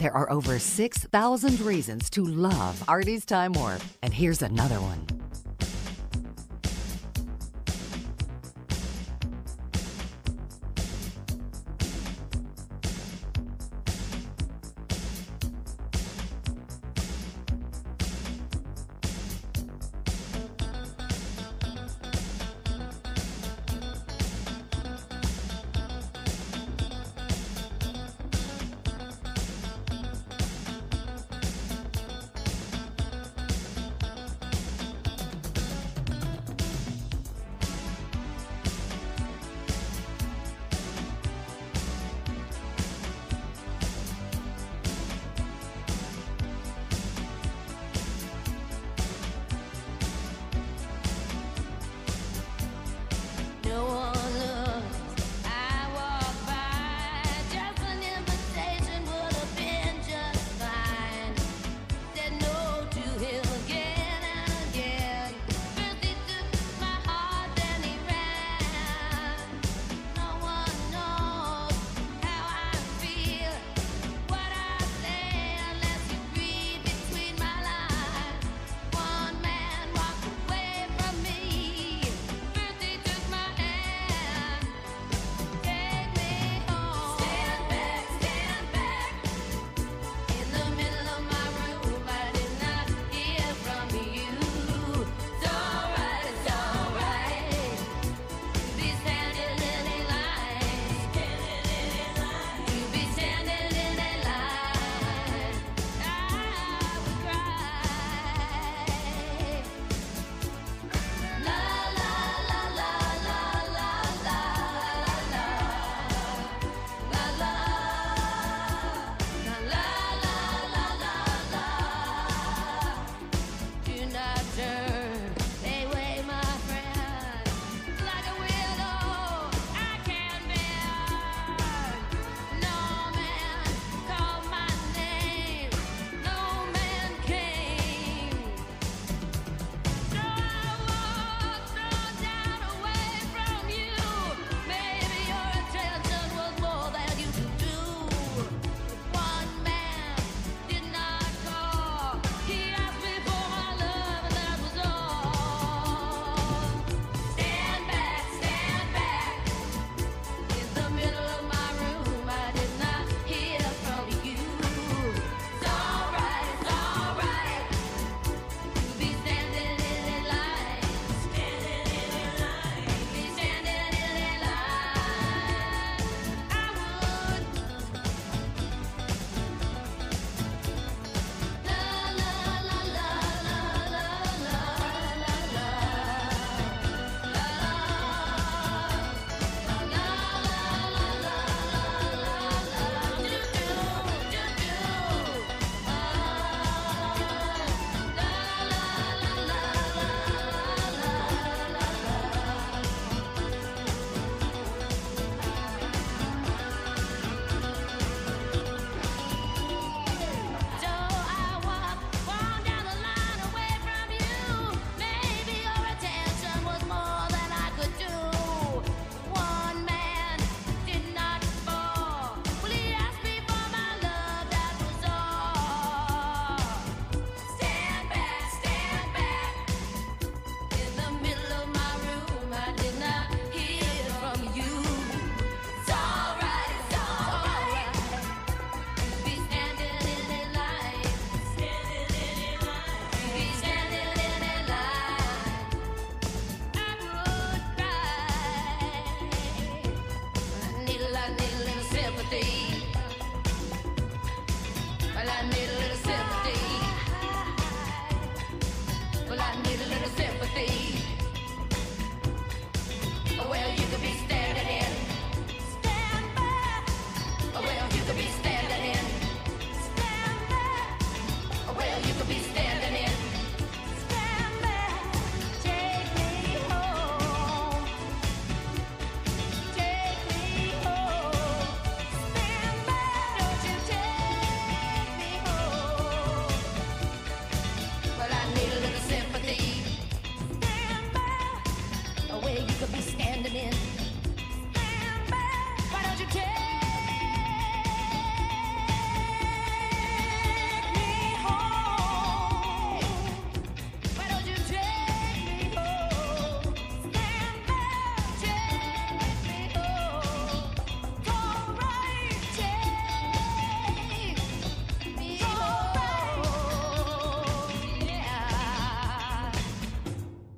There are over 6,000 reasons to love Artie's Time Warp. And here's another one.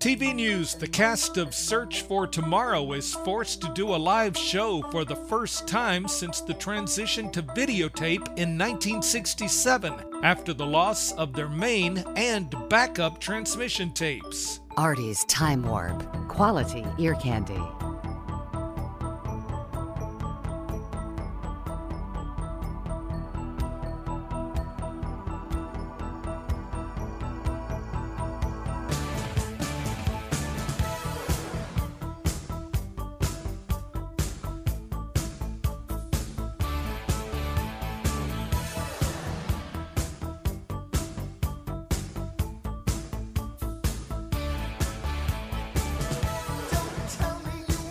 TV news, the cast of Search for Tomorrow is forced to do a live show for the first time since the transition to videotape in 1967, after the loss of their main and backup transmission tapes. Artie's Time Warp. Quality ear candy. Don't tell me you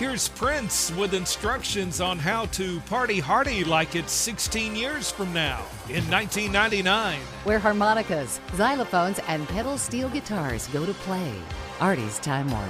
Here's Prince with instructions on how to party hardy like it's 16 years from now in 1999. Where harmonicas, xylophones, and pedal steel guitars go to play. Artie's Time Warp.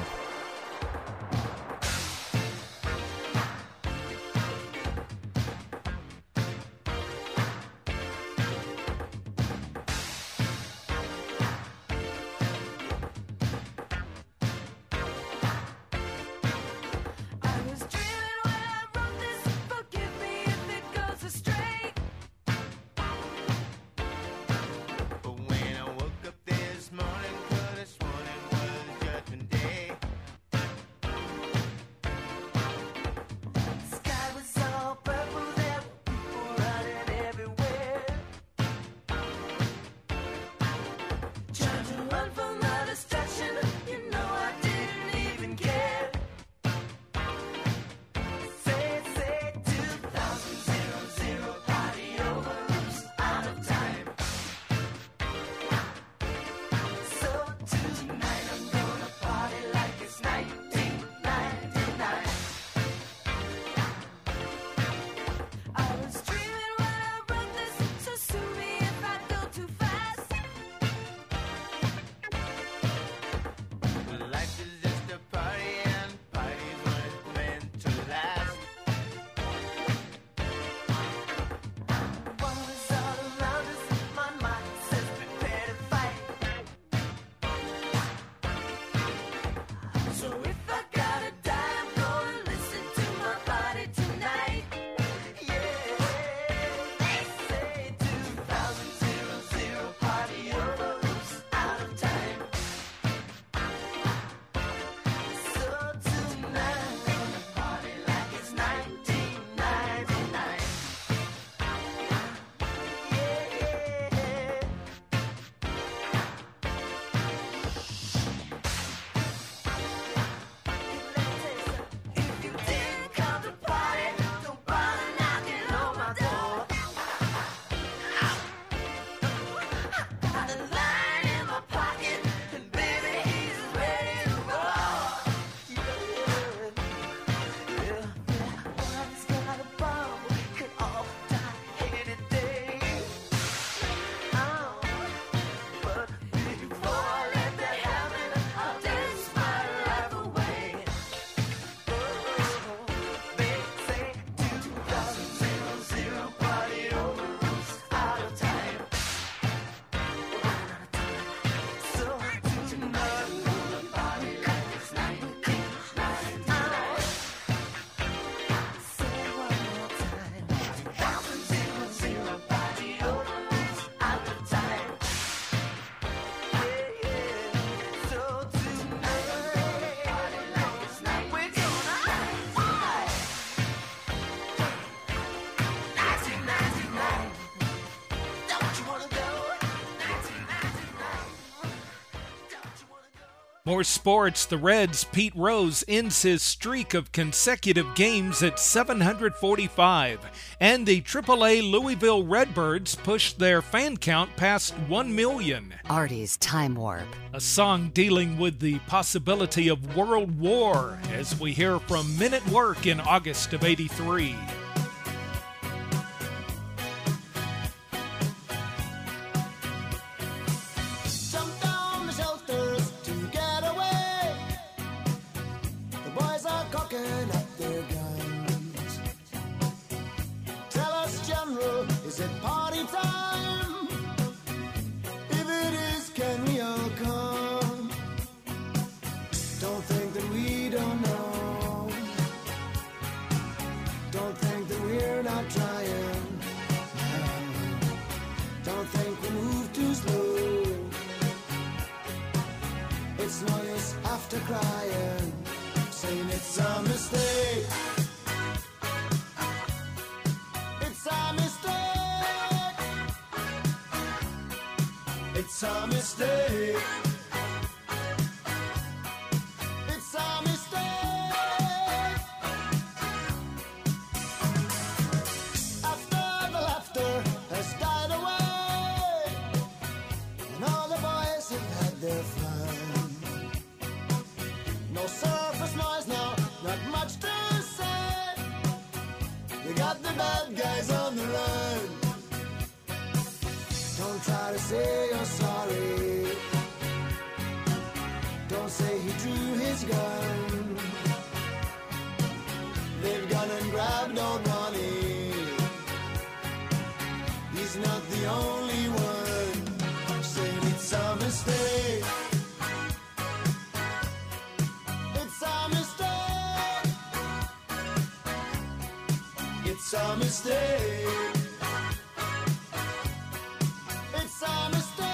More sports, the Reds' Pete Rose ends his streak of consecutive games at 745, and the AAA Louisville Redbirds pushed their fan count past 1 million. Artie's Time Warp. A song dealing with the possibility of world war, as we hear from Men at Work in August of '83. Crying, saying it's a mistake. It's a mistake. It's a mistake. It's a mistake. After the laughter has died away, and all the boys have had their fun. No surface noise now, not much to gotta say you're sorry. Don't say he drew his gun. They've gone and grabbed old Ronnie. He's not the only one saying it's a mistake. It's a mistake. It's a mistake. It's a mistake.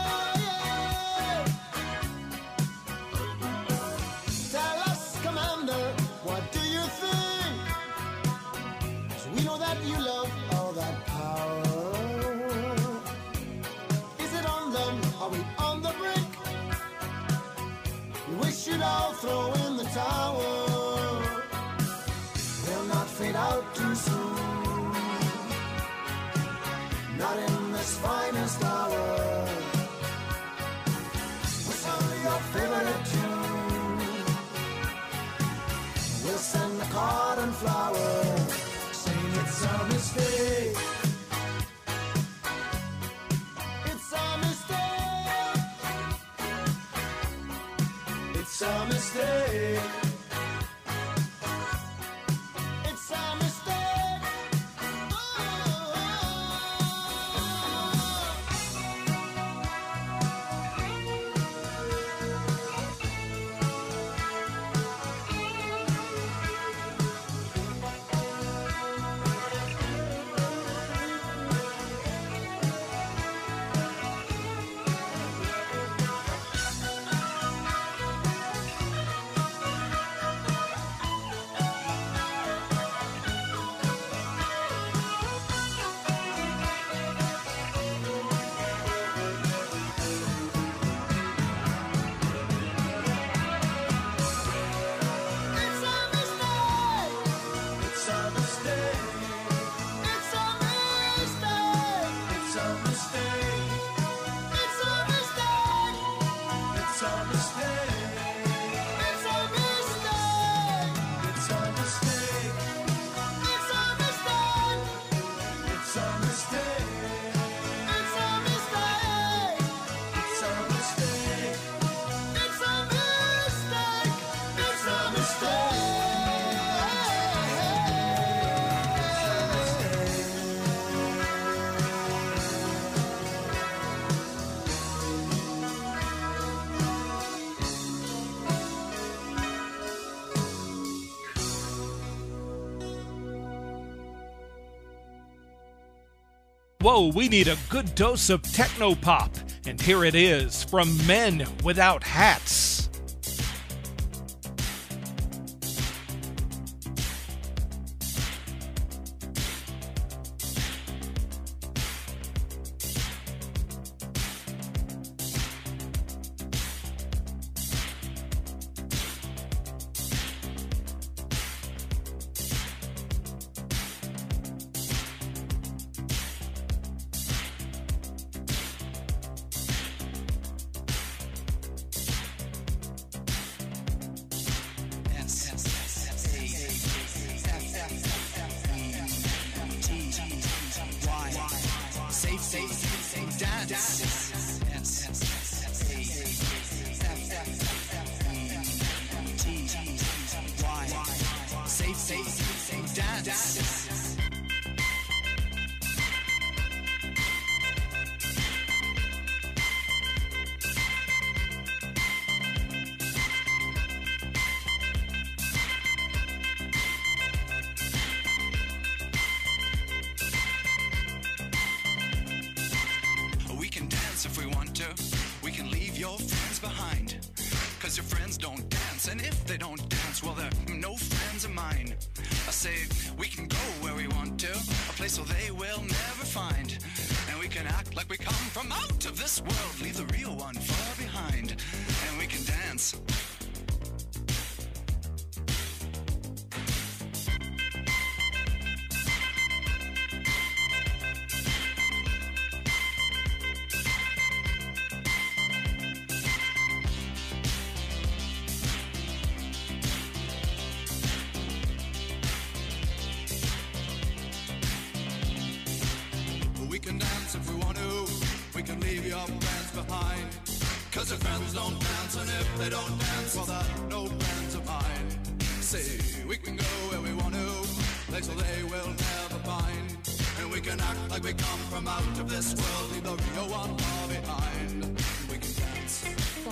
Tell us, Commander, what do you think? 'Cause we know that you love all that power. Is it on them? Are we on the brink? We wish you'd all throw in the towel. We'll not fade out too soon. Not in this finest hour. Whistle your favorite tune. We'll send the card and flower, saying it's a mistake. It's a mistake. It's a mistake. It's a mistake. Whoa, we need a good dose of techno pop. And here it is from Men Without Hats. If we want to, we can leave your friends behind. 'Cause your friends don't dance, and if they don't dance, well, they're no friends of mine. I say we can go where we want to, a place where they will never find. And we can act like we come from out of this world, leave the real one far behind. And we can dance. We can dance if we want to. We we can leave your friends behind. Cause your friends don't dance, and if they don't dance, well, they're no friends of mine. See, we can go where we want to, places they will never find. And we can act like we come from out of this world, leave the real one far behind. We can dance.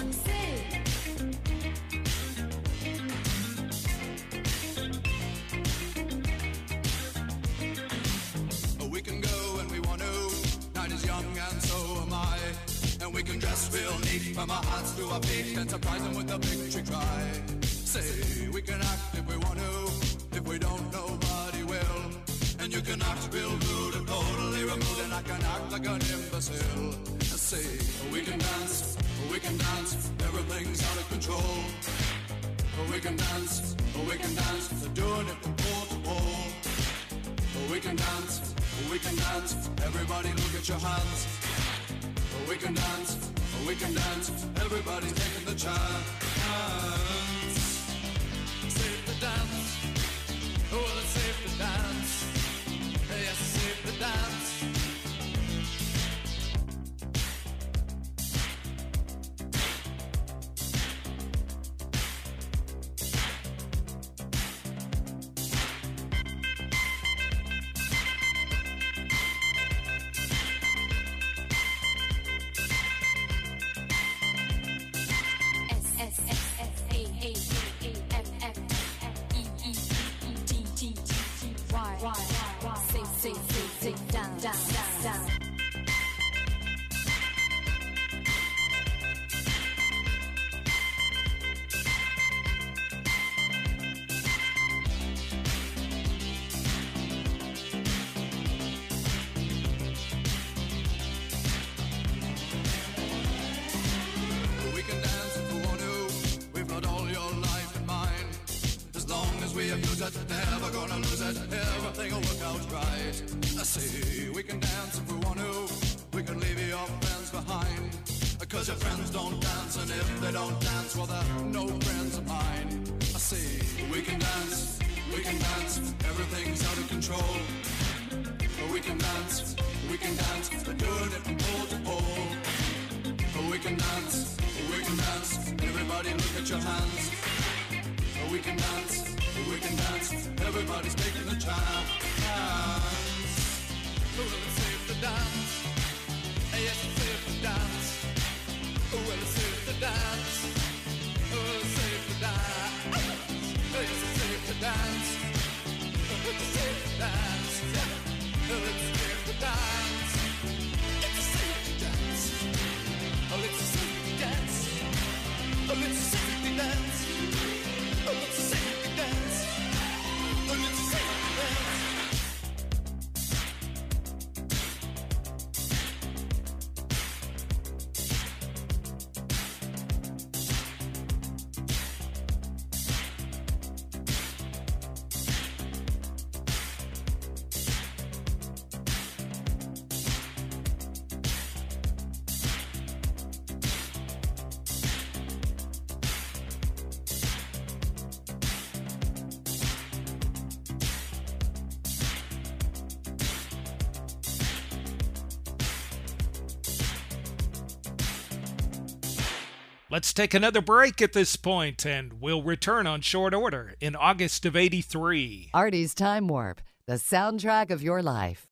We can go when we want to, night is young and so am I. And we can dress real neat from our hearts to our feet and surprise them with a victory cry. Say, we can act if we want to, if we don't, nobody will. And you can act real rude and totally removed, and I can act like an imbecile. Say, we can dance, everything's out of control. We can dance, doing it from pole to pole. We can dance, everybody look at your hands. We can dance, everybody's taking the chance. Safe to dance, oh, it's safe to dance. Yes, it's safe to dance. Never gonna lose it, everything will work out right. I say, we can dance if we want to, we can leave your friends behind. Cause your friends don't dance, and if they don't dance, well, they're no friends of mine. I say, we can dance, everything's out of control. We can dance, doing it from pole to pole. We can dance, everybody look at your hands. We can dance, everybody's taking the chance. Well, it's safe to dance. Yes, it's safe to dance. Well, it's safe to dance. Oh, it's safe to dance. Yes, it's safe to dance. It's safe to dance. Well, it's safe to dance. It's safe to dance. Oh, it's safe to dance. Oh, it's safe to dance. Oh, it's safe to dance. Oh, it's safe to dance. Let's take another break at this point, and we'll return on short order in August of '83. Artie's Time Warp, the soundtrack of your life.